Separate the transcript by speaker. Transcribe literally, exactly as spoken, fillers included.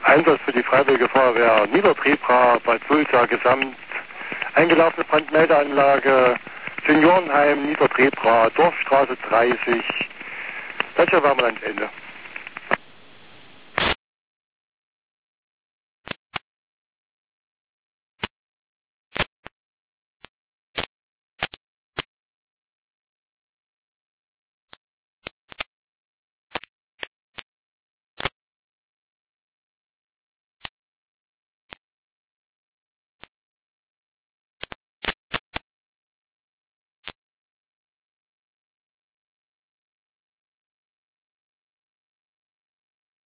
Speaker 1: Einsatz für die Freiwillige Feuerwehr Niedertrepra, Bad Sulza gesamt, eingelaufene Brandmeldeanlage, Seniorenheim Niedertrepra, Dorfstraße dreißig. Das hier war mal ans Ende.